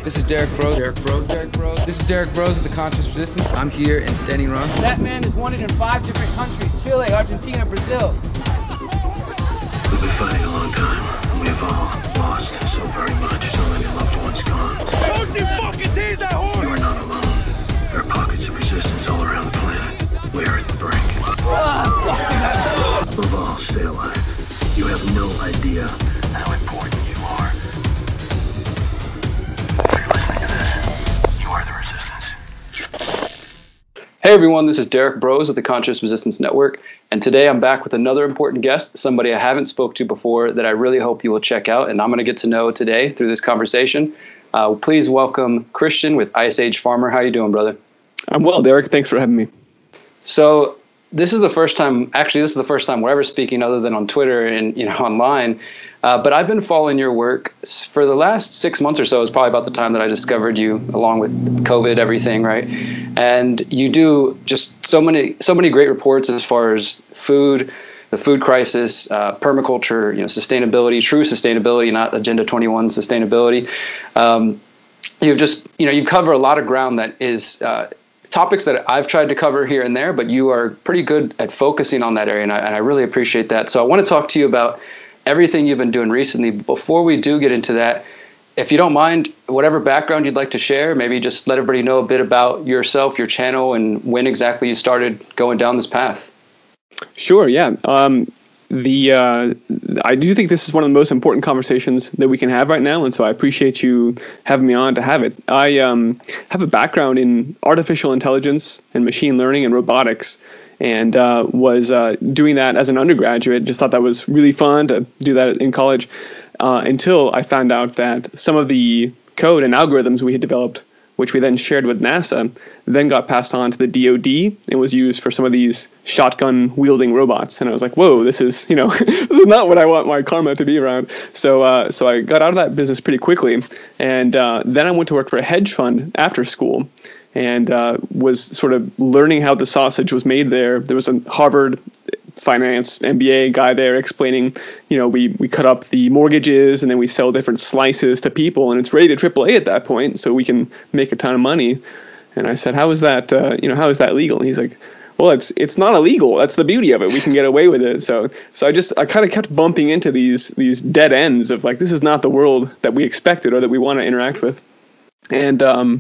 This is Derek Bros. This is Derek Bros of the Conscious Resistance. I'm here in Standing Rock. That man is wanted in 5 different countries: Chile, Argentina, Brazil. We've been fighting a long time, and we've all lost so very much. So many loved ones gone. Don't you fucking tease that horse! You are not alone. There are pockets of resistance all around the planet. We are at the brink. Above all, stay alive. You have no idea how important you are. If you're listening to this, you are the resistance. Hey everyone, this is Derek Bros of the Conscious Resistance Network, and today I'm back with another important guest, somebody I haven't spoke to before that I really hope you will check out, and I'm going to get to know today through this conversation. Please welcome Christian with Ice Age Farmer. How you doing, brother? I'm well, Derek. Thanks for having me. So this is the first time we're ever speaking other than on Twitter and online. But I've been following your work for the last 6 months or so. Is probably about the time that I discovered you, along with COVID, everything, right? And you do just so many great reports as far as food, the food crisis, permaculture, sustainability, true sustainability, not Agenda 21 sustainability. You cover a lot of ground that is topics that I've tried to cover here and there, but you are pretty good at focusing on that area, and I really appreciate that. So I want to talk to you about everything you've been doing recently. Before we do get into that, if you don't mind, whatever background you'd like to share, maybe just let everybody know a bit about yourself, your channel, and when exactly you started going down this path. Sure, yeah. I do think this is one of the most important conversations that we can have right now, and so I appreciate you having me on to have it. I have a background in artificial intelligence and machine learning and robotics, and was doing that as an undergraduate. Just thought that was really fun to do that in college, until I found out that some of the code and algorithms we had developed, which we then shared with NASA, then got passed on to the DoD and was used for some of these shotgun-wielding robots. And I was like, whoa, this is this is not what I want my karma to be around. So I got out of that business pretty quickly. And then I went to work for a hedge fund after school and was sort of learning how the sausage was made there. There was a Harvard finance MBA guy there explaining, we cut up the mortgages and then we sell different slices to people, and it's rated AAA at that point, so we can make a ton of money. And I said, how is that, how is that legal? And he's like, well, it's not illegal. That's the beauty of it. We can get away with it. So I kind of kept bumping into these dead ends of like, this is not the world that we expected or that we want to interact with. And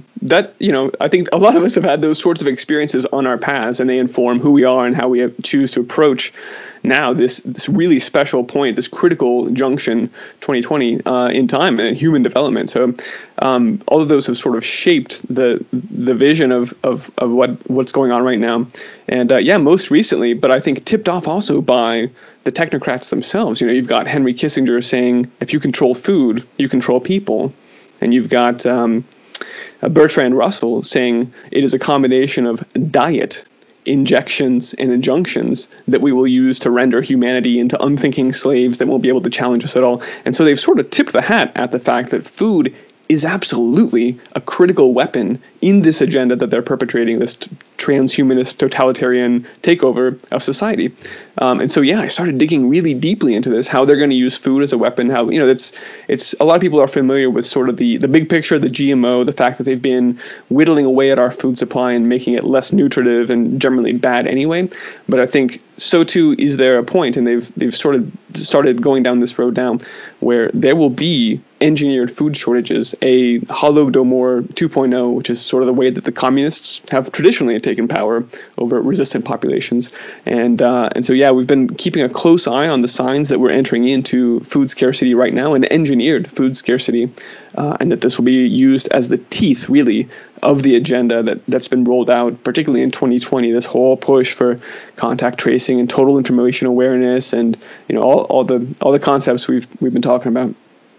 I think a lot of us have had those sorts of experiences on our paths, and they inform who we are and how we choose to approach now this really special point, this critical junction, 2020 in time and in human development. So all of those have sort of shaped the vision of what's going on right now. And most recently, but I think tipped off also by the technocrats themselves. You've got Henry Kissinger saying, if you control food, you control people. And you've got Bertrand Russell saying it is a combination of diet, injections, and injunctions that we will use to render humanity into unthinking slaves that won't be able to challenge us at all. And so they've sort of tipped the hat at the fact that food is absolutely a critical weapon in this agenda that they're perpetrating, this transhumanist totalitarian takeover of society. And so, I started digging really deeply into this, how they're going to use food as a weapon, how, it's a lot of people are familiar with sort of the big picture, the GMO, the fact that they've been whittling away at our food supply and making it less nutritive and generally bad anyway. But I think so too is there a point, and they've sort of started going down this road now where there will be engineered food shortages, a Holodomor 2.0, which is sort of the way that the communists have traditionally taken power over resistant populations. And so we've been keeping a close eye on the signs that we're entering into food scarcity right now, and engineered food scarcity, and that this will be used as the teeth, really, of the agenda that's been rolled out, particularly in 2020, this whole push for contact tracing and total information awareness, and all the concepts we've been talking about.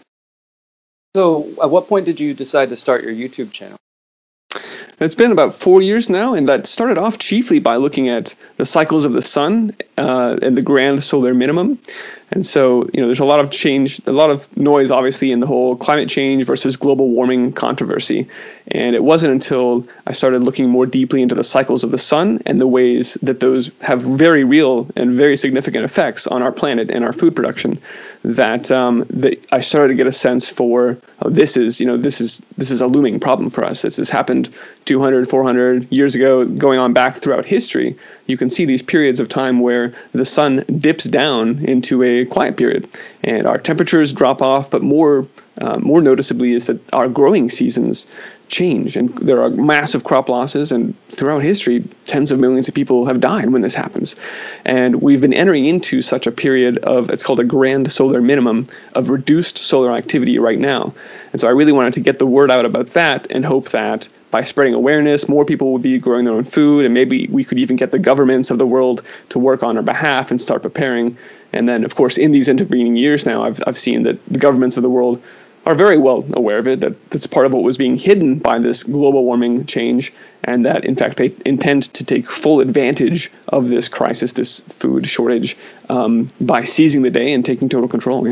So at what point did you decide to start your YouTube channel? It's been about 4 years now, and that started off chiefly by looking at the cycles of the sun and the grand solar minimum. And so, there's a lot of change, a lot of noise, obviously, in the whole climate change versus global warming controversy. And it wasn't until I started looking more deeply into the cycles of the sun and the ways that those have very real and very significant effects on our planet and our food production that I started to get a sense for this is a looming problem for us. This has happened 200, 400 years ago, going on back throughout history. You can see these periods of time where the sun dips down into a quiet period and our temperatures drop off, but more noticeably is that our growing seasons change and there are massive crop losses, and throughout history tens of millions of people have died when this happens. And we've been entering into such a period of, it's called a grand solar minimum, of reduced solar activity right now. And so I really wanted to get the word out about that and hope that by spreading awareness, more people would be growing their own food, and maybe we could even get the governments of the world to work on our behalf and start preparing. And then, of course, in these intervening years now, I've seen that the governments of the world are very well aware of it, that's part of what was being hidden by this global warming change, and that, in fact, they intend to take full advantage of this crisis, this food shortage, by seizing the day and taking total control,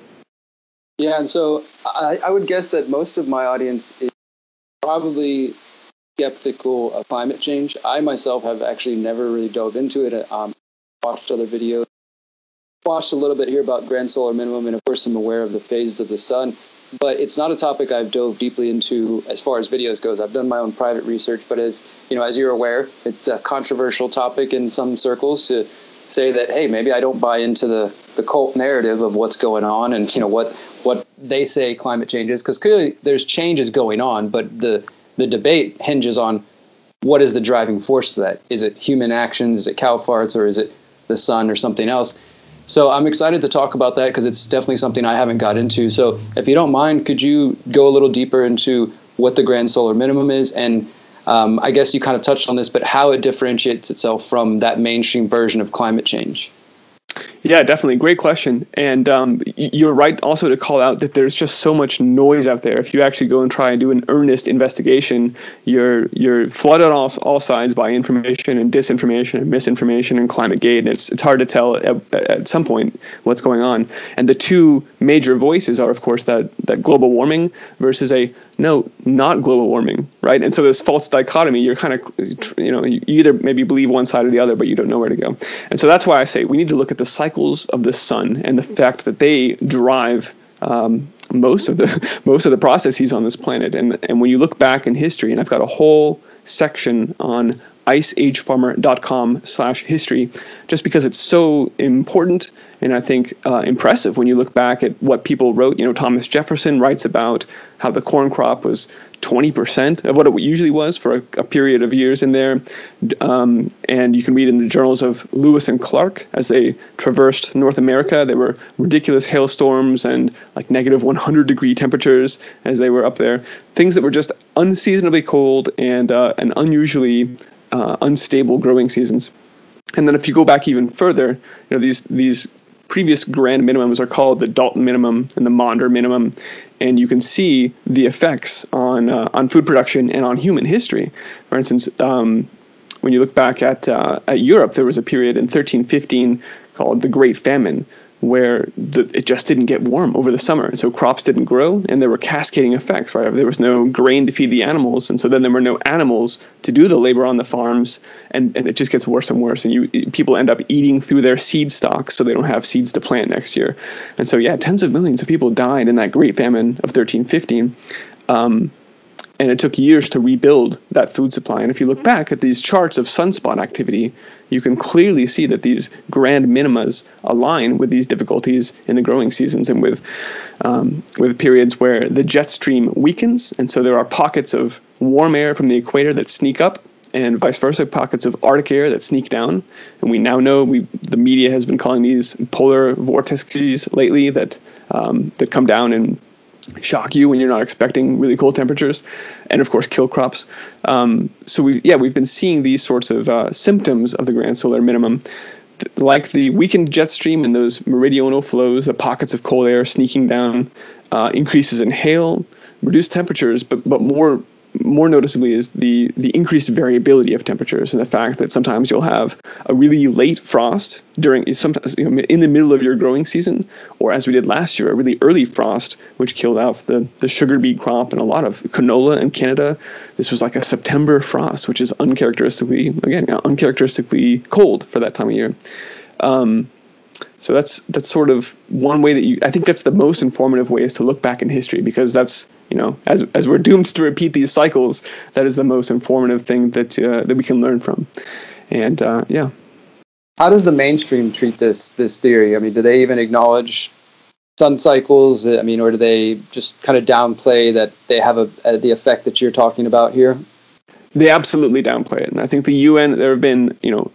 Yeah, and so I would guess that most of my audience is probably skeptical of climate change. I myself have actually never really dove into it. Watched other videos, watched a little bit here about grand solar minimum, and of course I'm aware of the phases of the sun. But it's not a topic I've dove deeply into as far as videos goes. I've done my own private research, but as you're aware, it's a controversial topic in some circles to say that, hey, maybe I don't buy into the cult narrative of what's going on and what they say climate change is, because clearly there's changes going on, but the debate hinges on what is the driving force to that. Is it human actions? Is it cow farts? Or is it the sun or something else? So I'm excited to talk about that because it's definitely something I haven't got into. So if you don't mind, could you go a little deeper into what the grand solar minimum is? And I guess you kind of touched on this, but how it differentiates itself from that mainstream version of climate change. Yeah, definitely. Great question. And you're right also to call out that there's just so much noise out there. If you actually go and try and do an earnest investigation, you're flooded on all sides by information and disinformation and misinformation and ClimateGate. And it's hard to tell at some point what's going on. And the two major voices are, of course, that global warming versus no, not global warming, right? And so this false dichotomy, you're kind of, you either maybe believe one side or the other, but you don't know where to go. And so that's why I say we need to look at the cycles of the sun and the fact that they drive most of the processes on this planet. And when you look back in history, and I've got a whole section on iceagefarmer.com/history, just because it's so important and I think impressive when you look back at what people wrote. Thomas Jefferson writes about how the corn crop was 20% of what it usually was for a period of years in there. And you can read in the journals of Lewis and Clark as they traversed North America. There were ridiculous hailstorms and like negative 100-degree temperatures as they were up there. Things that were just unseasonably cold and unusually unstable growing seasons. And then if you go back even further, these previous grand minimums are called the Dalton minimum and the Maunder minimum, and you can see the effects on food production and on human history. For instance, when you look back at Europe, there was a period in 1315 called the Great Famine, where it just didn't get warm over the summer. And so crops didn't grow, and there were cascading effects, right? There was no grain to feed the animals, and so then there were no animals to do the labor on the farms, and it just gets worse and worse. And people end up eating through their seed stocks, so they don't have seeds to plant next year. And so, tens of millions of people died in that Great Famine of 1315. And it took years to rebuild that food supply. And if you look back at these charts of sunspot activity, you can clearly see that these grand minimas align with these difficulties in the growing seasons and with periods where the jet stream weakens. And so there are pockets of warm air from the equator that sneak up, and vice versa, pockets of Arctic air that sneak down. And we now know, the media has been calling these polar vortices lately that come down and shock you when you're not expecting really cold temperatures, and of course kill crops. So we've been seeing these sorts of symptoms of the grand solar minimum, like the weakened jet stream and those meridional flows, the pockets of cold air sneaking down, increases in hail, reduced temperatures, but more more noticeably is the increased variability of temperatures, and the fact that sometimes you'll have a really late frost sometimes in the middle of your growing season, or as we did last year, a really early frost, which killed off the sugar beet crop and a lot of canola in Canada. This was like a September frost, which is uncharacteristically cold for that time of year. So that's sort of one way that I think that's the most informative way, is to look back in history, because that's, as we're doomed to repeat these cycles, that is the most informative thing that we can learn from. And yeah. How does the mainstream treat this theory? I mean, do they even acknowledge sun cycles? I mean, or do they just kind of downplay that they have the effect that you're talking about here? They absolutely downplay it. And I think the UN, there have been,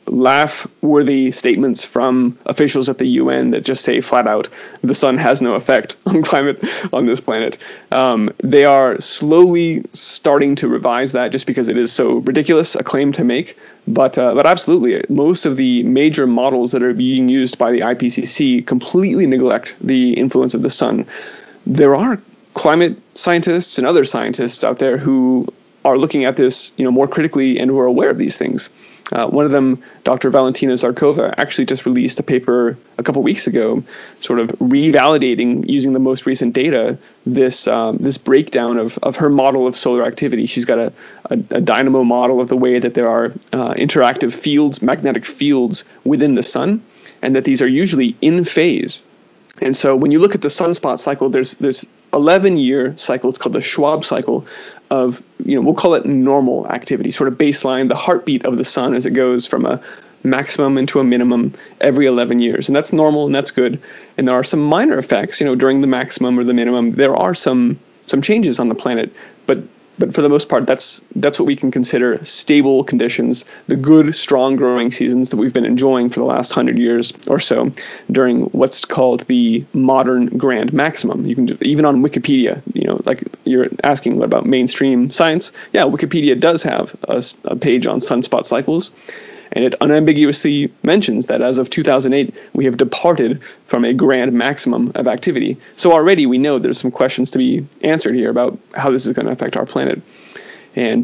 laugh-worthy statements from officials at the UN that just say flat out, the sun has no effect on climate on this planet. They are slowly starting to revise that, just because it is so ridiculous a claim to make. But absolutely, most of the major models that are being used by the IPCC completely neglect the influence of the sun. There are climate scientists and other scientists out there who are looking at this, more critically, and who are aware of these things. One of them, Dr. Valentina Zarkova, actually just released a paper a couple weeks ago, sort of revalidating, using the most recent data, this breakdown of her model of solar activity. She's got a dynamo model of the way that there are interactive fields, magnetic fields within the sun, and that these are usually in phase. And so when you look at the sunspot cycle, there's this 11-year cycle. It's called the Schwab cycle of, we'll call it normal activity, sort of baseline, the heartbeat of the sun as it goes from a maximum into a minimum every 11 years. And that's normal, and that's good. And there are some minor effects, during the maximum or the minimum. There are some changes on the planet, but for the most part, that's what we can consider stable conditions, the good, strong growing seasons that we've been enjoying for the last 100 years or so during what's called the modern grand maximum. You can even on Wikipedia, like you're asking, what about mainstream science? Yeah, Wikipedia does have a page on sunspot cycles, and it unambiguously mentions that as of 2008, we have departed from a grand maximum of activity. So already we know there's some questions to be answered here about how this is going to affect our planet. And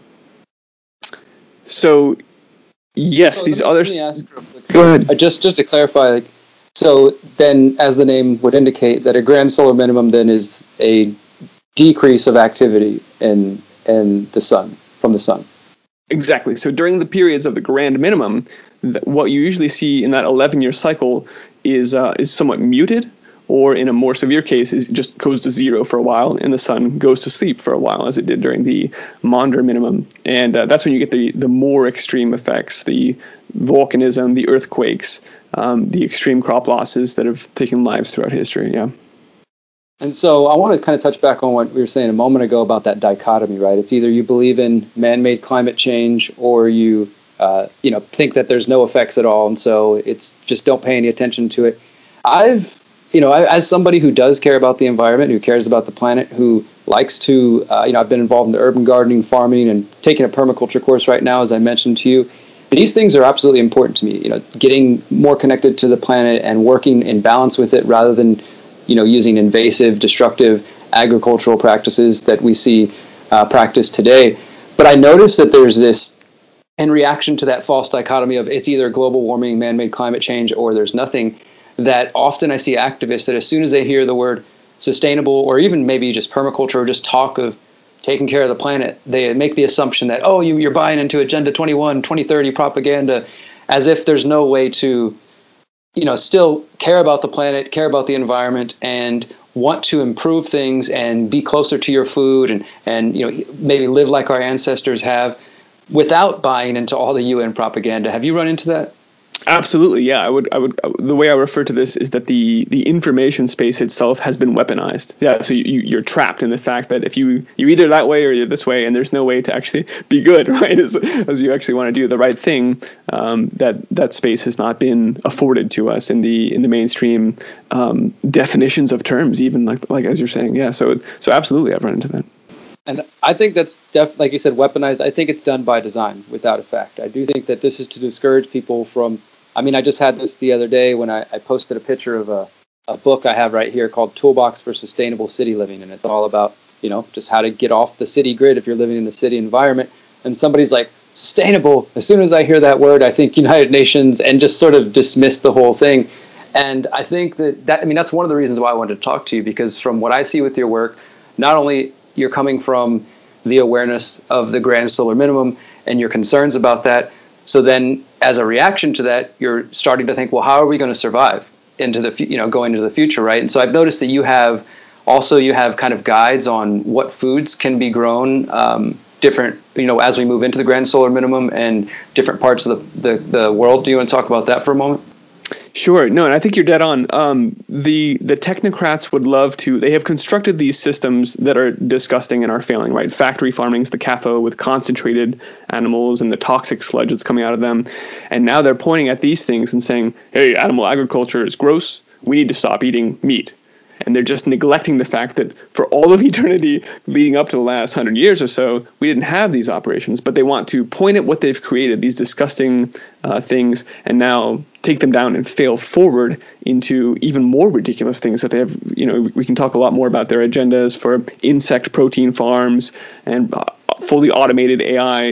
so, yes, these others... Go ahead. Just to clarify, so then, as the name would indicate, that a grand solar minimum then is a decrease of activity in the sun, from the sun. Exactly. So during the periods of the grand minimum, what you usually see in that 11-year cycle is somewhat muted, or in a more severe case, it just goes to zero for a while, and the sun goes to sleep for a while, as it did during the Maunder minimum. And that's when you get the more extreme effects, the volcanism, the earthquakes, the extreme crop losses that have taken lives throughout history. Yeah. And so I want to kind of touch back on what we were saying a moment ago about that dichotomy, right? It's either you believe in man-made climate change, or you, think that there's no effects at all, and so it's just don't pay any attention to it. As somebody who does care about the environment, who cares about the planet, who likes to, I've been involved in the urban gardening, farming, and taking a permaculture course right now, as I mentioned to you. These things are absolutely important to me. Getting more connected to the planet and working in balance with it, rather than using invasive, destructive agricultural practices that we see practiced today. But I noticed that there's this, in reaction to that false dichotomy of it's either global warming, man-made climate change, or there's nothing, that often I see activists that as soon as they hear the word sustainable, or even maybe just permaculture, or just talk of taking care of the planet, they make the assumption that, you're buying into Agenda 21, 2030 propaganda, as if there's no way to still care about the planet, care about the environment, and want to improve things and be closer to your food and maybe live like our ancestors have, without buying into all the UN propaganda. Have you run into that? Absolutely, yeah. I would. The way I refer to this is that the information space itself has been weaponized. Yeah, so you're trapped in the fact that if you're either that way or you're this way, and there's no way to actually be good, right? As you actually want to do the right thing, that space has not been afforded to us in the mainstream definitions of terms, even like as you're saying. Yeah, so absolutely, I've run into that. And I think that's like you said, weaponized. I think it's done by design, without effect. I do think that this is to discourage people from. I just had this the other day when I posted a picture of a book I have right here called Toolbox for Sustainable City Living, and it's all about just how to get off the city grid if you're living in the city environment. And somebody's like, sustainable. As soon as I hear that word, I think United Nations, and just sort of dismiss the whole thing. And I think that's one of the reasons why I wanted to talk to you, because from what I see with your work, not only you're coming from the awareness of the grand solar minimum and your concerns about that, so then as a reaction to that, you're starting to think, well, how are we going to survive into the going into the future, right? And so I've noticed that you have kind of guides on what foods can be grown different, as we move into the grand solar minimum and different parts of the world. Do you want to talk about that for a moment? Sure. No, and I think you're dead on. The technocrats would love to. They have constructed these systems that are disgusting and are failing, right? Factory farming's the CAFO with concentrated animals and the toxic sludge that's coming out of them. And now they're pointing at these things and saying, hey, animal agriculture is gross. We need to stop eating meat. And they're just neglecting the fact that for all of eternity leading up to the last 100 years or so, we didn't have these operations. But they want to point at what they've created, these disgusting things, and now take them down and fail forward into even more ridiculous things that they have. We can talk a lot more about their agendas for insect protein farms and fully automated AI.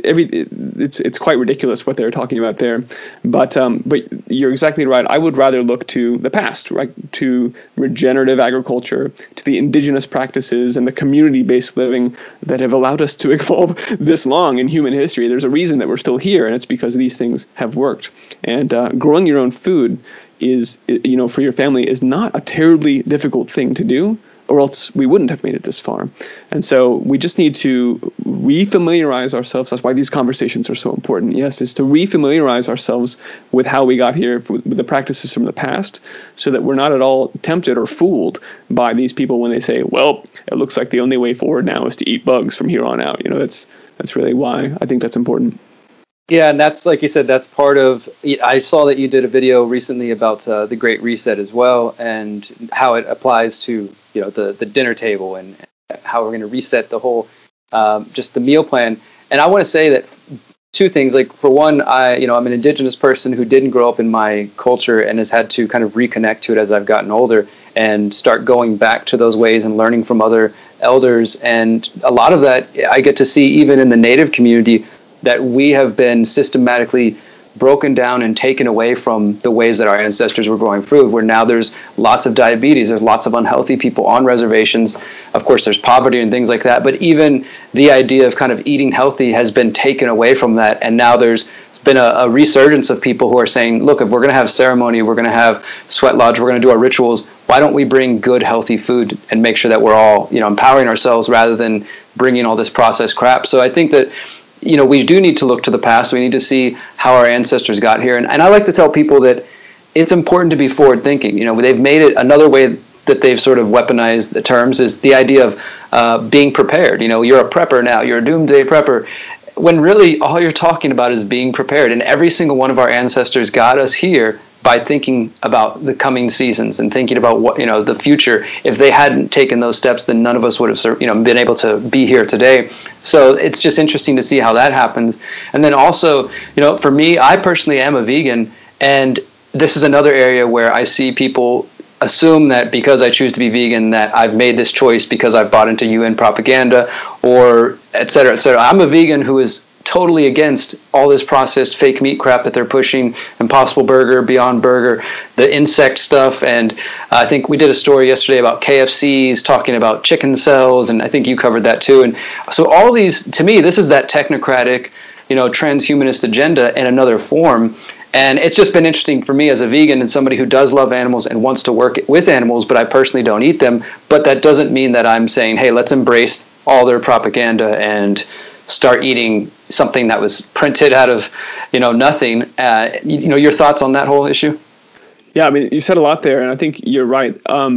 It's quite ridiculous what they're talking about there. But you're exactly right. I would rather look to the past, right? To regenerative agriculture, to the indigenous practices and the community-based living that have allowed us to evolve this long in human history. There's a reason that we're still here, and it's because these things have worked. And growing your own food is, for your family, is not a terribly difficult thing to do, or else we wouldn't have made it this far. And so we just need to refamiliarize ourselves. That's why these conversations are so important. Yes, is to refamiliarize ourselves with how we got here, with the practices from the past, so that we're not at all tempted or fooled by these people when they say, well, it looks like the only way forward now is to eat bugs from here on out. That's really why I think that's important. Yeah, and that's, like you said, that's part of. I saw that you did a video recently about the Great Reset as well, and how it applies to the dinner table and how we're going to reset the whole just the meal plan. And I want to say that two things. Like, for one, I'm an indigenous person who didn't grow up in my culture and has had to kind of reconnect to it as I've gotten older and start going back to those ways and learning from other elders. And a lot of that I get to see even in the Native community, that we have been systematically broken down and taken away from the ways that our ancestors were growing food, where now there's lots of diabetes, there's lots of unhealthy people on reservations. Of course, there's poverty and things like that, but even the idea of kind of eating healthy has been taken away from that. And now there's been a resurgence of people who are saying, look, if we're going to have ceremony, we're going to have sweat lodge, we're going to do our rituals, why don't we bring good, healthy food and make sure that we're all, empowering ourselves rather than bringing all this processed crap. So I think that we do need to look to the past. We need to see how our ancestors got here. And I like to tell people that it's important to be forward thinking. They've made it another way that they've sort of weaponized the terms is the idea of being prepared. You're a prepper now, you're a doomsday prepper, when really all you're talking about is being prepared. And every single one of our ancestors got us here by thinking about the coming seasons and thinking about what, the future. If they hadn't taken those steps, then none of us would have, been able to be here today. So it's just interesting to see how that happens. And then also, for me, I personally am a vegan, and this is another area where I see people assume that because I choose to be vegan, that I've made this choice because I've bought into UN propaganda or et cetera, et cetera. I'm a vegan who is totally against all this processed fake meat crap that they're pushing, Impossible Burger, Beyond Burger, the insect stuff. And I think we did a story yesterday about KFCs talking about chicken cells, and I think you covered that too. And so all these, to me, this is that technocratic, transhumanist agenda in another form. And it's just been interesting for me as a vegan and somebody who does love animals and wants to work with animals, but I personally don't eat them. But that doesn't mean that I'm saying, hey, let's embrace all their propaganda and start eating something that was printed out of, nothing. Your thoughts on that whole issue? Yeah, I mean, you said a lot there, and I think you're right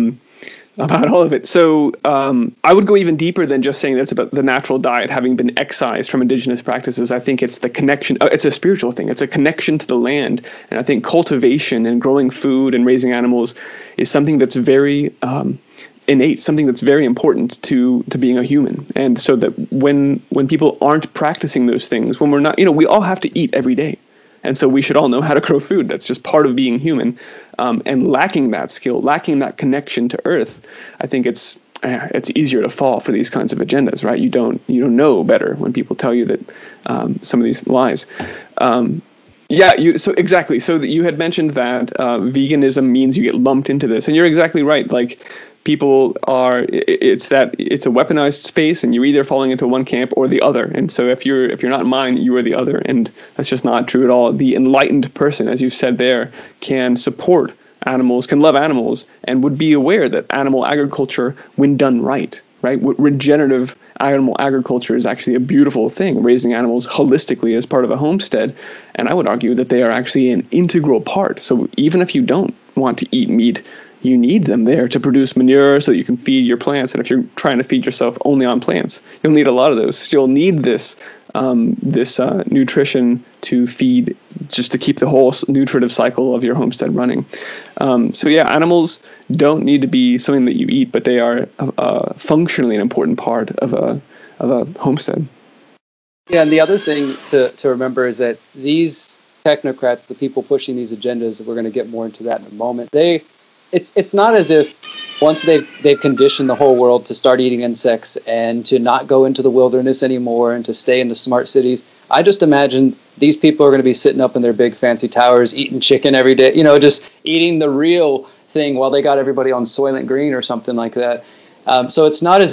about all of it. So I would go even deeper than just saying that's about the natural diet having been excised from indigenous practices. I think it's the connection. It's a spiritual thing. It's a connection to the land. And I think cultivation and growing food and raising animals is something that's very innate, something that's very important to being a human. And so that when people aren't practicing those things, when we're not, we all have to eat every day. And so we should all know how to grow food. That's just part of being human. And lacking that skill, lacking that connection to earth, I think it's it's easier to fall for these kinds of agendas, right? You don't know better when people tell you that some of these lies. So exactly. So that you had mentioned that veganism means you get lumped into this, and you're exactly right. Like, people it's a weaponized space, and you're either falling into one camp or the other. And so if you're not mine, you are the other, and that's just not true at all. The enlightened person, as you've said there, can support animals, can love animals, and would be aware that animal agriculture, when done right, regenerative animal agriculture is actually a beautiful thing, raising animals holistically as part of a homestead. And I would argue that they are actually an integral part. So even if you don't want to eat meat, you need them there to produce manure so that you can feed your plants. And if you're trying to feed yourself only on plants, you'll need a lot of those. So you'll need this nutrition to feed, just to keep the whole nutritive cycle of your homestead running. Animals don't need to be something that you eat, but they are functionally an important part of a homestead. Yeah, and the other thing to remember is that these technocrats, the people pushing these agendas, we're going to get more into that in a moment, it's not as if once they've conditioned the whole world to start eating insects and to not go into the wilderness anymore and to stay in the smart cities. I just imagine these people are going to be sitting up in their big fancy towers eating chicken every day, just eating the real thing while they got everybody on Soylent Green or something like that. So it's not as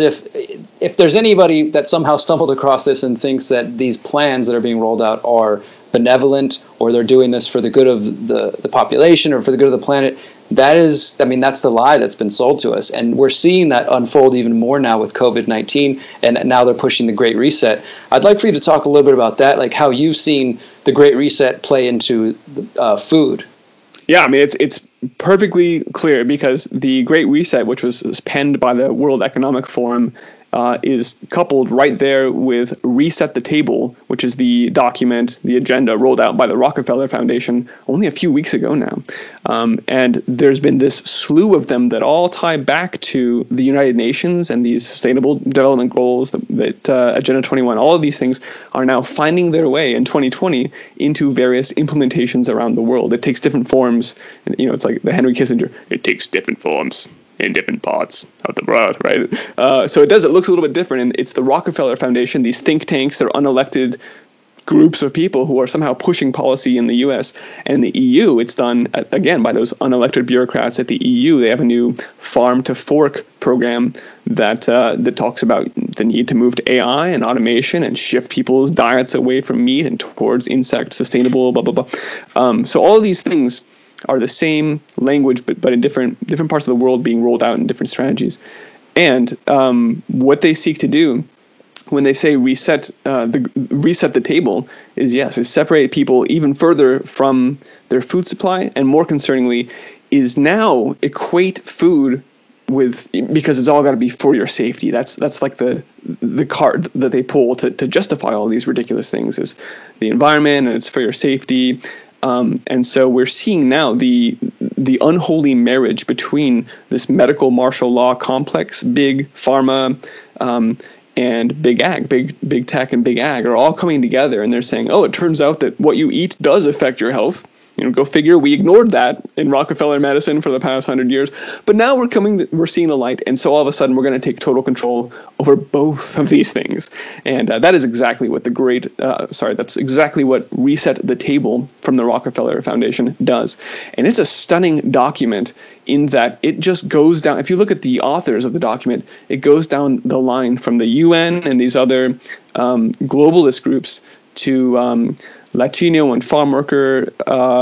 if there's anybody that somehow stumbled across this and thinks that these plans that are being rolled out are benevolent or they're doing this for the good of the population or for the good of the planet. That's the lie that's been sold to us. And we're seeing that unfold even more now with COVID-19, and now they're pushing the Great Reset. I'd like for you to talk a little bit about that, like how you've seen the Great Reset play into food. Yeah, it's perfectly clear, because the Great Reset, which was penned by the World Economic Forum, is coupled right there with Reset the Table, which is the document, the agenda rolled out by the Rockefeller Foundation only a few weeks ago now. And there's been this slew of them that all tie back to the United Nations and these Sustainable Development Goals, that Agenda 21. All of these things are now finding their way in 2020 into various implementations around the world. It takes different forms. It's like the Henry Kissinger, it takes different forms in different parts of the world, right? So it looks a little bit different, and it's the Rockefeller Foundation, these think tanks, they're unelected groups of people who are somehow pushing policy in the US. And in the EU, it's done, again, by those unelected bureaucrats at the EU. They have a new farm to fork program that talks about the need to move to AI and automation and shift people's diets away from meat and towards insect sustainable, blah, blah, blah. So all of these things are the same language, but in different parts of the world being rolled out in different strategies. And what they seek to do when they say reset the table is separate people even further from their food supply, and more concerningly is now equate food with, because it's all got to be for your safety. That's like the card that they pull to justify all these ridiculous things, is the environment and it's for your safety. And so we're seeing now the unholy marriage between this medical martial law complex, big pharma, and big ag, big tech and big ag are all coming together, and they're saying, oh, it turns out that what you eat does affect your health. Go figure. We ignored that in Rockefeller medicine for the past 100 years, but now we're seeing the light, and so all of a sudden we're going to take total control over both of these things, and that is exactly what that's exactly what Reset the Table from the Rockefeller Foundation does, and it's a stunning document in that it just goes down. If you look at the authors of the document, it goes down the line from the UN and these other globalist groups to Latino and farm worker,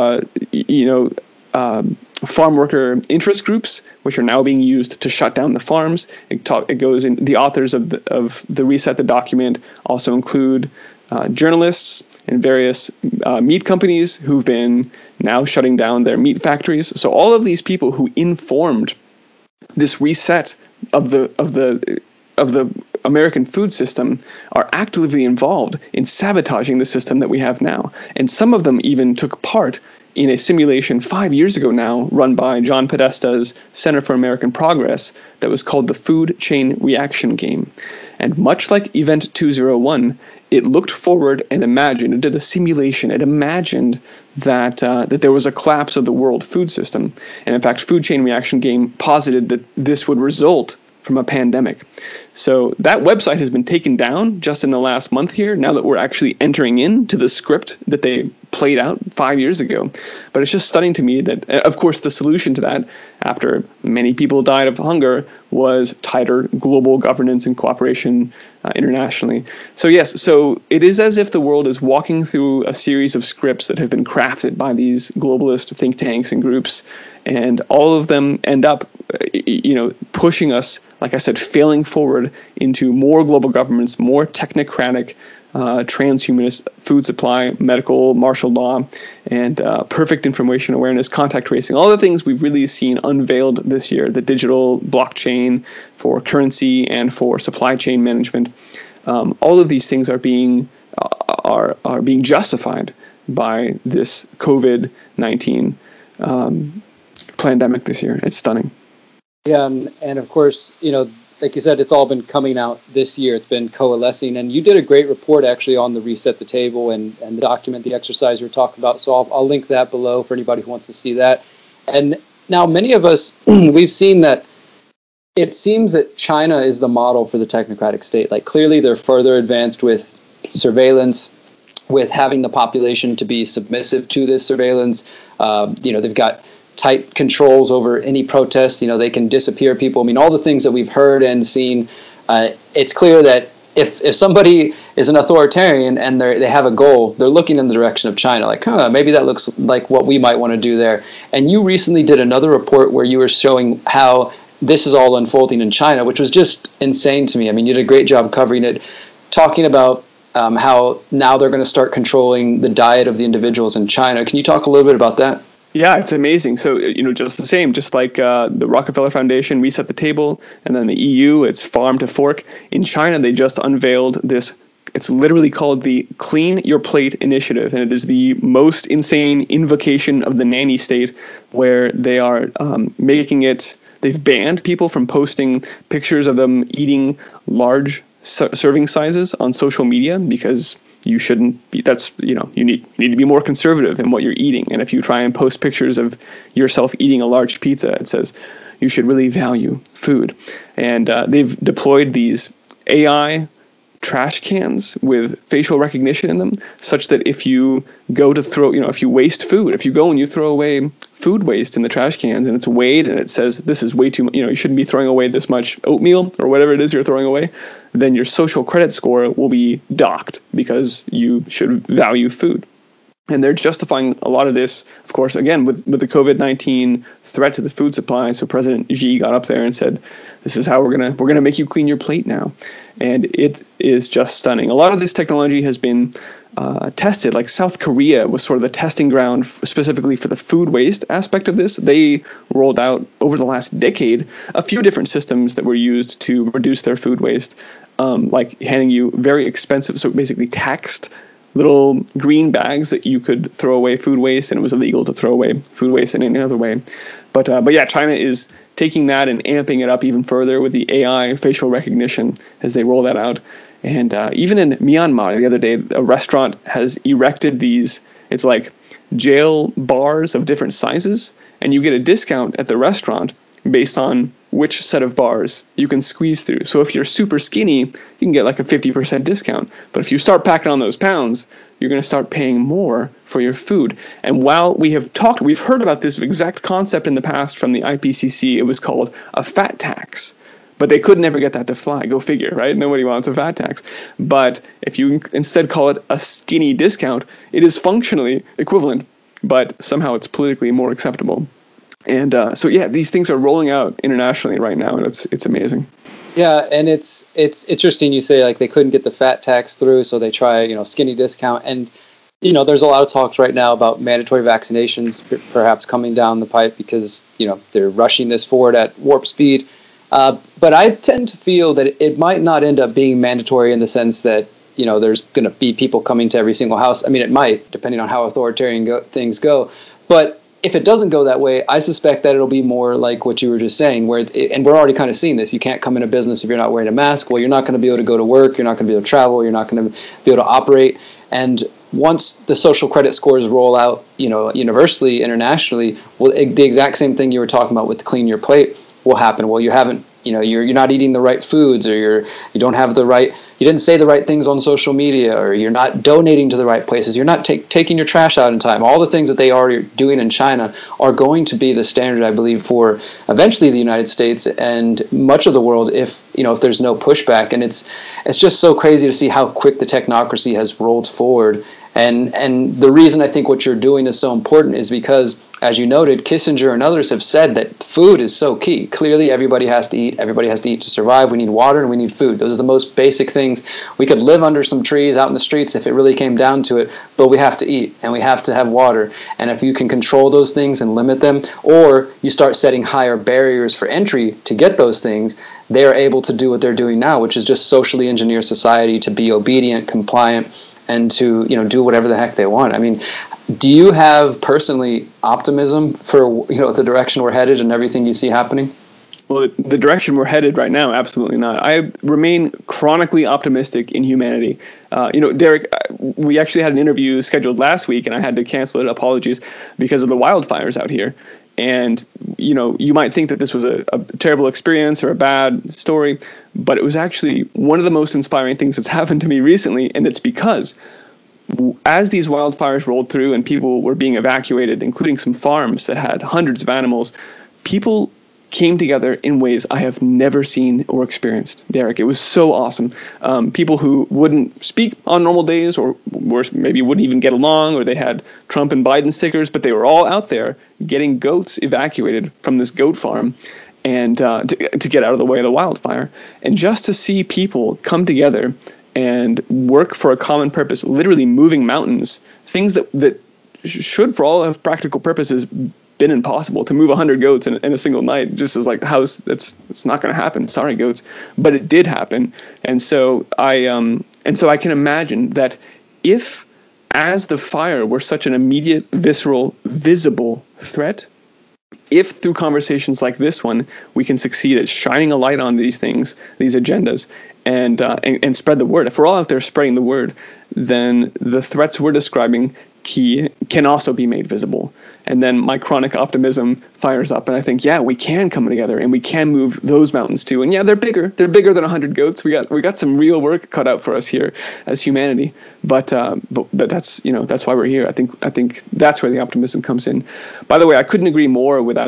farm worker interest groups, which are now being used to shut down the farms. It goes in. The authors of the Reset the document also include journalists and various meat companies who've been now shutting down their meat factories. So all of these people who informed this reset of the American food system are actively involved in sabotaging the system that we have now. And some of them even took part in a simulation 5 years ago now, run by John Podesta's Center for American Progress, that was called the Food Chain Reaction Game. And much like Event 201, it looked forward and imagined, it did a simulation, it imagined that there was a collapse of the world food system. And in fact, Food Chain Reaction Game posited that this would result from a pandemic. So that website has been taken down just in the last month here, now that we're actually entering into the script that they played out 5 years ago. But it's just stunning to me that, of course, the solution to that, after many people died of hunger, was tighter global governance and cooperation internationally. So yes, so it is as if the world is walking through a series of scripts that have been crafted by these globalist think tanks and groups, and all of them end up, pushing us, like I said, failing forward into more global governments, more technocratic, transhumanist food supply, medical, martial law, and perfect information awareness, contact tracing, all the things we've really seen unveiled this year, the digital blockchain for currency and for supply chain management. All of these things are being justified by this COVID-19 pandemic this year. It's stunning. Yeah, and of course, like you said, it's all been coming out this year. It's been coalescing, and you did a great report actually on the Reset the Table and document the exercise you're talking about. So I'll link that below for anybody who wants to see that. And now many of us, we've seen that it seems that China is the model for the technocratic state. Like clearly they're further advanced with surveillance, with having the population to be submissive to this surveillance. They've got tight controls over any protests. They can disappear people. I mean, all the things that we've heard and seen. It's clear that if somebody is an authoritarian and they have a goal, they're looking in the direction of China. Like, maybe that looks like what we might want to do there. And you recently did another report where you were showing how this is all unfolding in China, which was just insane to me. I mean, you did a great job covering it, talking about how now they're going to start controlling the diet of the individuals in China. Can you talk a little bit about that? Yeah, it's amazing. So, just the same, just like the Rockefeller Foundation, Reset the Table, and then the EU, it's Farm to Fork. In China, they just unveiled this. It's literally called the Clean Your Plate Initiative, and it is the most insane invocation of the nanny state, where they are making it, they've banned people from posting pictures of them eating large serving sizes on social media, because you shouldn't be, you need to be more conservative in what you're eating. And if you try and post pictures of yourself eating a large pizza, it says you should really value food. And they've deployed these AI trash cans with facial recognition in them, such that if you go to throw, if you waste food, if you go and you throw away food waste in the trash cans and it's weighed and it says this is way too much, you shouldn't be throwing away this much oatmeal or whatever it is you're throwing away, then your social credit score will be docked because you should value food. And they're justifying a lot of this, of course, again, with the COVID-19 threat to the food supply. So President Xi got up there and said, this is how we're gonna make you clean your plate now. And it is just stunning. A lot of this technology has been tested. Like South Korea was sort of the testing ground specifically for the food waste aspect of this. They rolled out over the last decade a few different systems that were used to reduce their food waste, like handing you very expensive, so basically taxed little green bags that you could throw away food waste, and it was illegal to throw away food waste in any other way. But yeah, China is taking that and amping it up even further with the AI facial recognition as they roll that out. And even in Myanmar, the other day, a restaurant has erected these, it's like jail bars of different sizes, and you get a discount at the restaurant based on which set of bars you can squeeze through. So if you're super skinny, you can get like a 50% discount. But if you start packing on those pounds, you're going to start paying more for your food. And while we've heard about this exact concept in the past from the IPCC. It was called a fat tax. But they could never get that to fly. Go figure, right? Nobody wants a fat tax. But if you instead call it a skinny discount, it is functionally equivalent, but somehow it's politically more acceptable. And so yeah, these things are rolling out internationally right now, and it's amazing. Yeah, and it's interesting you say like they couldn't get the fat tax through, so they try skinny discount. And there's a lot of talks right now about mandatory vaccinations perhaps coming down the pipe because they're rushing this forward at warp speed. But I tend to feel that it might not end up being mandatory in the sense that there's going to be people coming to every single house. I mean, it might, depending on how authoritarian things go. But if it doesn't go that way, I suspect that it'll be more like what you were just saying, and we're already kind of seeing this. You can't come in a business if you're not wearing a mask. Well, you're not going to be able to go to work. You're not going to be able to travel. You're not going to be able to operate. And once the social credit scores roll out, universally, internationally, well, the exact same thing you were talking about with Clean Your Plate will happen. Well, you haven't you're not eating the right foods, or you don't have you didn't say the right things on social media, or you're not donating to the right places, you're not taking your trash out in time. All the things that they are doing in China are going to be the standard, I believe, for eventually the United States and much of the world if there's no pushback. And it's just so crazy to see how quick the technocracy has rolled forward. And the reason I think what you're doing is so important is because, as you noted, Kissinger and others have said that food is so key. Clearly, everybody has to eat. Everybody has to eat to survive. We need water and we need food. Those are the most basic things. We could live under some trees out in the streets if it really came down to it, but we have to eat and we have to have water. And if you can control those things and limit them, or you start setting higher barriers for entry to get those things, they are able to do what they're doing now, which is just socially engineer society to be obedient, compliant, and to do whatever the heck they want. I mean, do you have personally optimism for the direction we're headed and everything you see happening? Well, the direction we're headed right now, absolutely not. I remain chronically optimistic in humanity. Derek, we actually had an interview scheduled last week, and I had to cancel it. Apologies, because of the wildfires out here. And you might think that this was a terrible experience or a bad story, but it was actually one of the most inspiring things that's happened to me recently, and it's because as these wildfires rolled through and people were being evacuated, including some farms that had hundreds of animals, people came together in ways I have never seen or experienced, Derek. It was so awesome. People who wouldn't speak on normal days, or maybe wouldn't even get along, or they had Trump and Biden stickers, but they were all out there getting goats evacuated from this goat farm and to get out of the way of the wildfire. And just to see people come together and work for a common purpose, literally moving mountains, things that should, for all of practical purposes, been impossible. To move 100 goats in a single night just is like, it's not going to happen. Sorry, goats. But it did happen. And so I can imagine that if, as the fire were such an immediate, visceral, visible threat, if through conversations like this one, we can succeed at shining a light on these things, these agendas, and spread the word. If we're all out there spreading the word, then the threats we're describing can also be made visible. And then my chronic optimism fires up, and I think, we can come together and we can move those mountains too. And they're bigger. They're bigger than 100 goats. We got some real work cut out for us here as humanity. But that's that's why we're here. I think that's where the optimism comes in. By the way, I couldn't agree more with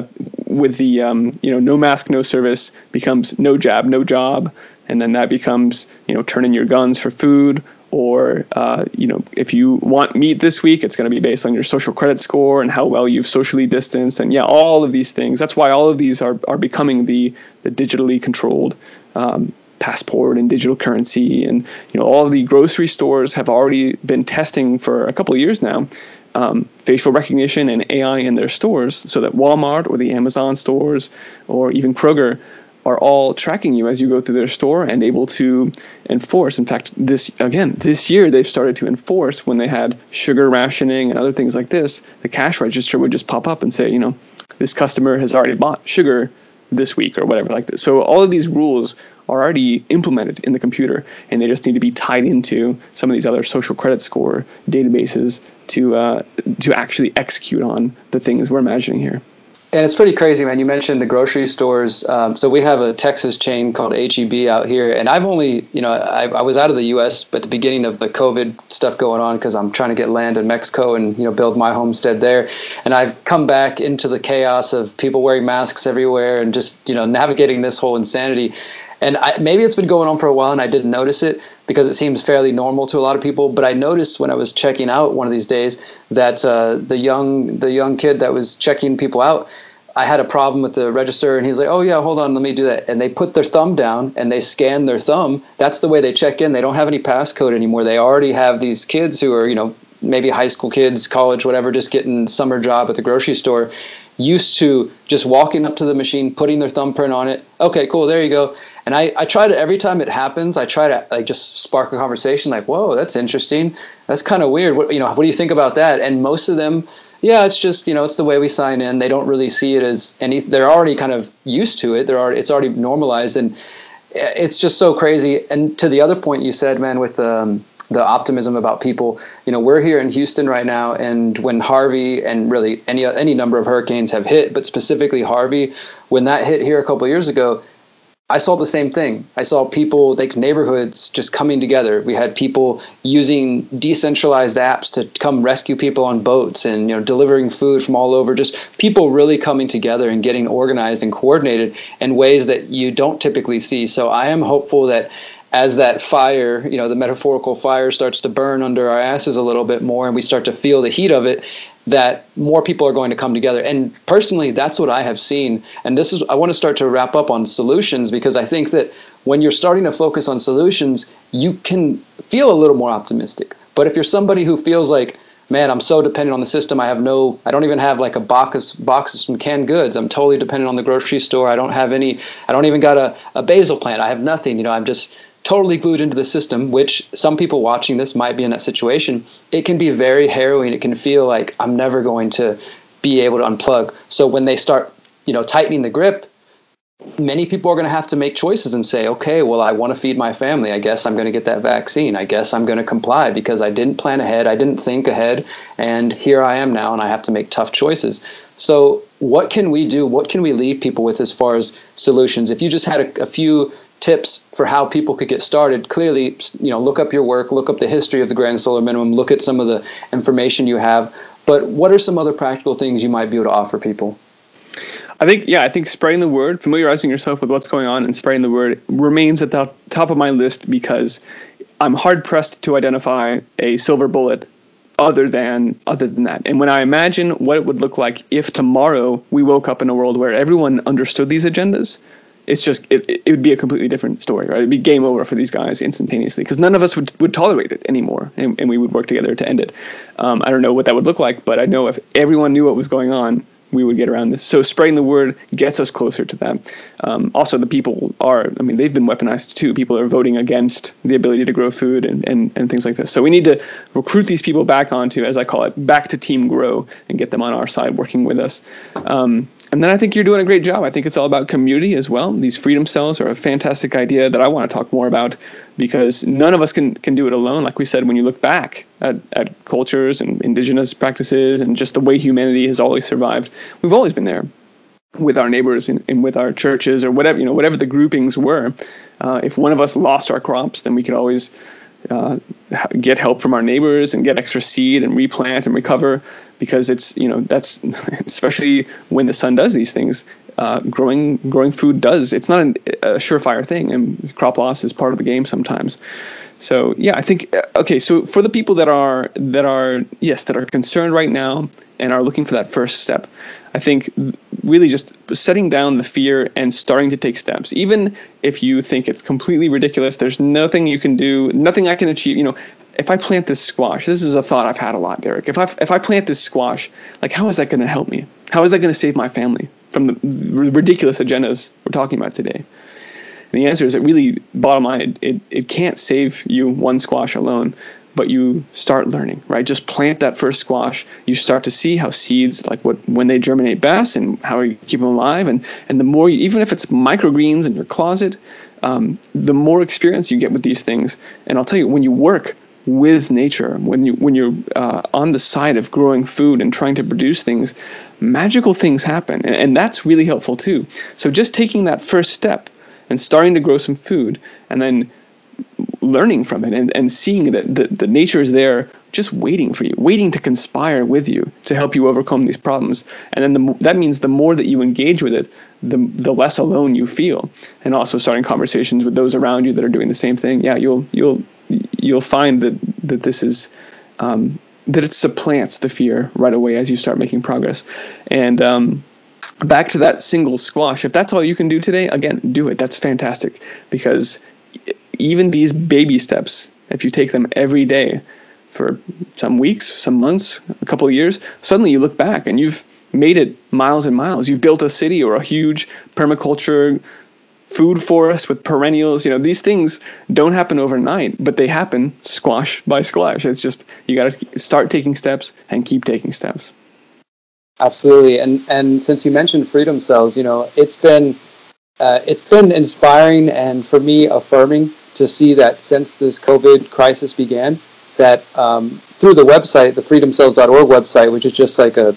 the no mask, no service becomes no jab, no job, and then that becomes turn in your guns for food. Or, if you want meat this week, it's going to be based on your social credit score and how well you've socially distanced. And all of these things. That's why all of these are becoming the digitally controlled passport and digital currency. And, all of the grocery stores have already been testing for a couple of years now facial recognition and AI in their stores, so that Walmart or the Amazon stores or even Kroger are all tracking you as you go through their store and able to enforce. In fact, this year they've started to enforce, when they had sugar rationing and other things like this, the cash register would just pop up and say, this customer has already bought sugar this week or whatever like this. So all of these rules are already implemented in the computer, and they just need to be tied into some of these other social credit score databases to actually execute on the things we're imagining here. And it's pretty crazy, man. You mentioned the grocery stores. So we have a Texas chain called H-E-B out here. And I've only, I was out of the U.S. at the beginning of the COVID stuff going on, because I'm trying to get land in Mexico and, build my homestead there. And I've come back into the chaos of people wearing masks everywhere and just, navigating this whole insanity. And maybe it's been going on for a while and I didn't notice it because it seems fairly normal to a lot of people. But I noticed when I was checking out one of these days that the young kid that was checking people out, I had a problem with the register, and he's like, "Oh yeah, hold on, let me do that." And they put their thumb down and they scan their thumb. That's the way they check in. They don't have any passcode anymore. They already have these kids who are, maybe high school kids, college, whatever, just getting summer job at the grocery store, used to just walking up to the machine, putting their thumbprint on it. Okay, cool, there you go. And I try to, every time it happens, I try to just spark a conversation like, whoa, that's interesting. That's kind of weird. What do you think about that? And most of them, it's just, it's the way we sign in. They don't really see it as they're already kind of used to it. It's already normalized. And it's just so crazy. And to the other point you said, man, with the optimism about people, we're here in Houston right now. And when Harvey and really any number of hurricanes have hit, but specifically Harvey, when that hit here a couple of years ago, I saw the same thing. I saw people, like neighborhoods, just coming together. We had people using decentralized apps to come rescue people on boats, and delivering food from all over. Just people really coming together and getting organized and coordinated in ways that you don't typically see. So I am hopeful that as that fire, the metaphorical fire, starts to burn under our asses a little bit more, and we start to feel the heat of it, that more people are going to come together. And personally, that's what I have seen. And I want to start to wrap up on solutions, because I think that when you're starting to focus on solutions, you can feel a little more optimistic. But if you're somebody who feels like, man, I'm so dependent on the system, I don't even have like a box of some canned goods. I'm totally dependent on the grocery store. I don't even got a basil plant. I have nothing. I'm just totally glued into the system, which some people watching this might be in that situation. It can be very harrowing. It can feel like I'm never going to be able to unplug. So when they start, tightening the grip, many people are going to have to make choices and say, okay, well, I want to feed my family. I guess I'm going to get that vaccine. I guess I'm going to comply because I didn't plan ahead. I didn't think ahead. And here I am now, and I have to make tough choices. So what can we do? What can we leave people with as far as solutions? If you just had a few tips for how people could get started, clearly, look up your work, look up the history of the Grand Solar Minimum, look at some of the information you have. But what are some other practical things you might be able to offer people? I think spreading the word, familiarizing yourself with what's going on and spreading the word remains at the top of my list, because I'm hard pressed to identify a silver bullet other than that. And when I imagine what it would look like if tomorrow we woke up in a world where everyone understood these agendas, it's just, it would be a completely different story, right? It'd be game over for these guys instantaneously, because none of us would tolerate it anymore, and we would work together to end it. I don't know what that would look like, but I know if everyone knew what was going on, we would get around this. So spreading the word gets us closer to that. Also, the people they've been weaponized too. People are voting against the ability to grow food and things like this. So we need to recruit these people back onto, as I call it, back to Team Grow, and get them on our side working with us. And then I think you're doing a great job. I think it's all about community as well. These freedom cells are a fantastic idea that I want to talk more about, because none of us can do it alone. Like we said, when you look back at cultures and indigenous practices and just the way humanity has always survived, we've always been there with our neighbors and with our churches, or whatever the groupings were. If one of us lost our crops, then we could always get help from our neighbors and get extra seed and replant and recover, because it's, that's especially when the sun does these things. Growing food does. It's not a surefire thing, and crop loss is part of the game sometimes. So yeah, I think okay. So for the people that are concerned right now and are looking for that first step, I think really just setting down the fear and starting to take steps. Even if you think it's completely ridiculous, there's nothing you can do, nothing I can achieve. If I plant this squash, this is a thought I've had a lot, Derek. If I plant this squash, like, how is that going to help me? How is that going to save my family from the ridiculous agendas we're talking about today? And the answer is, that really, bottom line, it can't save you one squash alone, but you start learning, right? Just plant that first squash. You start to see how seeds, like when they germinate best and how you keep them alive. And the more, even if it's microgreens in your closet, the more experience you get with these things. And I'll tell you, when you work with nature, when you're on the side of growing food and trying to produce things, magical things happen, and that's really helpful too. So just taking that first step and starting to grow some food, and then learning from it and seeing that the nature is there just waiting for you, waiting to conspire with you to help you overcome these problems. And then that means the more that you engage with it, the less alone you feel. And also starting conversations with those around you that are doing the same thing. Yeah, you'll find that this is that it supplants the fear right away as you start making progress. And back to that single squash, if that's all you can do today, again, do it. That's fantastic, because even these baby steps, if you take them every day for some weeks, some months, a couple of years, suddenly you look back and you've made it miles and miles. You've built a city or a huge permaculture food forest with perennials. These things don't happen overnight, but they happen squash by squash. It's just, you got to start taking steps and keep taking steps. Absolutely. And since you mentioned freedom cells, it's been inspiring and, for me, affirming to see that since this COVID crisis began, that through the website, the freedomcells.org website, which is just like a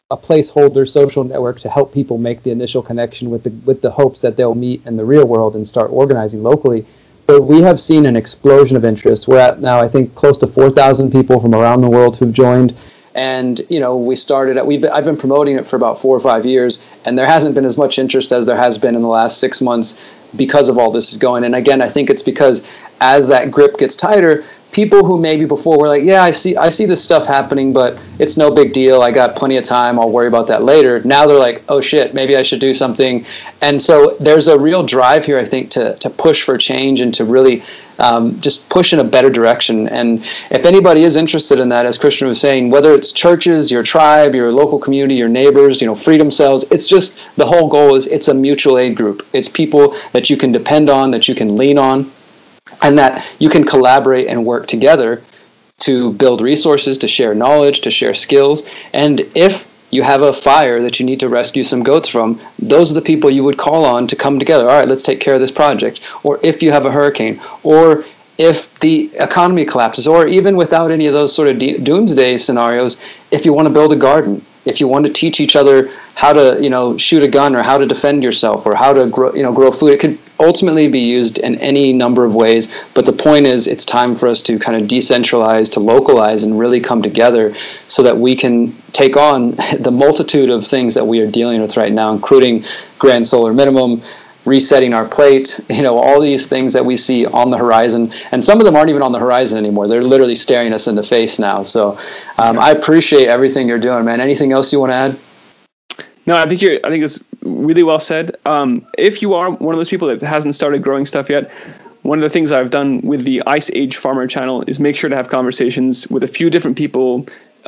a placeholder social network to help people make the initial connection with the hopes that they'll meet in the real world and start organizing locally. But we have seen an explosion of interest. We're at now, I think, close to 4,000 people from around the world who've joined. And, we started I've been promoting it for about 4 or 5 years, and there hasn't been as much interest as there has been in the last 6 months because of all this is going. And again, I think it's because as that grip gets tighter, people who maybe before were like, yeah, I see this stuff happening, but it's no big deal. I got plenty of time. I'll worry about that later. Now they're like, oh shit, maybe I should do something. And so there's a real drive here, I think, to push for change and to really just push in a better direction. And if anybody is interested in that, as Christian was saying, whether it's churches, your tribe, your local community, your neighbors, Freedom Cells, it's just the whole goal is it's a mutual aid group. It's people that you can depend on, that you can lean on, and that you can collaborate and work together to build resources, to share knowledge, to share skills. And if you have a fire that you need to rescue some goats from, those are the people you would call on to come together. All right, let's take care of this project. Or if you have a hurricane, or if the economy collapses, or even without any of those sort of doomsday scenarios, if you want to build a garden, if you want to teach each other how to, shoot a gun, or how to defend yourself, or how to grow food, it could ultimately be used in any number of ways. But the point is, it's time for us to kind of decentralize, to localize, and really come together so that we can take on the multitude of things that we are dealing with right now, including grand solar minimum, resetting our plate, all these things that we see on the horizon. And some of them aren't even on the horizon anymore. They're literally staring us in the face now. So I appreciate everything you're doing, man. Anything else you want to add? No, I think it's really well said. If you are one of those people that hasn't started growing stuff yet, one of the things I've done with the Ice Age Farmer channel is make sure to have conversations with a few different people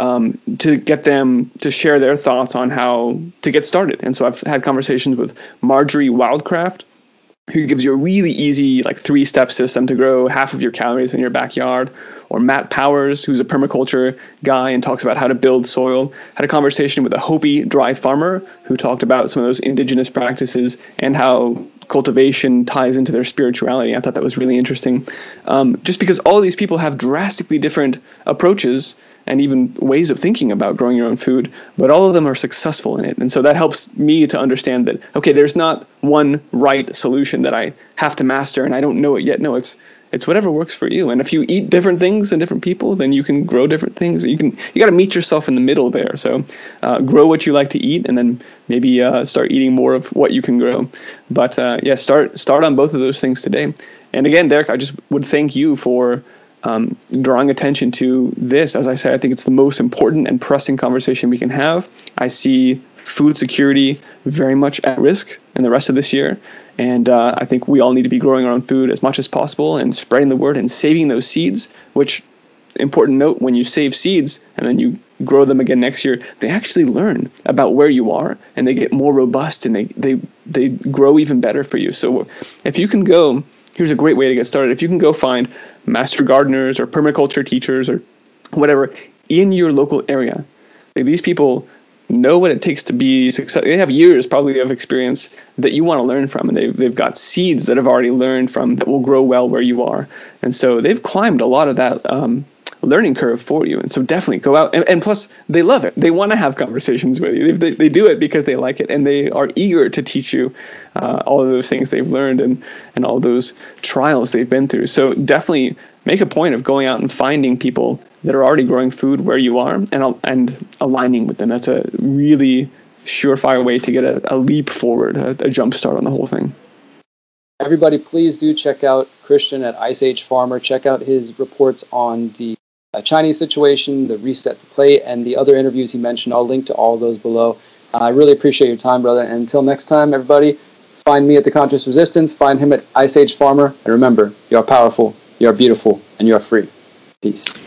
to get them to share their thoughts on how to get started. And so I've had conversations with Marjorie Wildcraft, who gives you a really easy 3-step system to grow half of your calories in your backyard, or Matt Powers, who's a permaculture guy and talks about how to build soil. Had a conversation with a Hopi dry farmer who talked about some of those indigenous practices and how cultivation ties into their spirituality. I thought that was really interesting. Just because all of these people have drastically different approaches and even ways of thinking about growing your own food, but all of them are successful in it. And so that helps me to understand that, okay, there's not one right solution that I have to master and I don't know it yet. No, it's whatever works for you. And if you eat different things than different people, then you can grow different things. You got to meet yourself in the middle there. So grow what you like to eat, and then maybe start eating more of what you can grow. But start on both of those things today. And again, Derek, I just would thank you for drawing attention to this. As I said, I think it's the most important and pressing conversation we can have. I see food security very much at risk in the rest of this year. And I think we all need to be growing our own food as much as possible and spreading the word and saving those seeds, which, important note, when you save seeds and then you grow them again next year, they actually learn about where you are and they get more robust and they grow even better for you. So if you can go, here's a great way to get started. If you can go find master gardeners or permaculture teachers or whatever in your local area, these people know what it takes to be successful. They have years probably of experience that you want to learn from, and they've got seeds that have already learned from that will grow well where you are. And so they've climbed a lot of that learning curve for you. And so definitely go out. And plus, they love it. They want to have conversations with you. They do it because they like it, and they are eager to teach you all of those things they've learned and all those trials they've been through. So definitely make a point of going out and finding people that are already growing food where you are and aligning with them. That's a really surefire way to get a leap forward, a jump start on the whole thing. Everybody, please do check out Christian at Ice Age Farmer. Check out his reports on the Chinese situation, the Reset the Plate, and the other interviews he mentioned. I'll link to all of those below. I really appreciate your time, brother. And until next time, everybody, find me at The Conscious Resistance. Find him at Ice Age Farmer. And remember, you are powerful, you are beautiful, and you are free. Peace.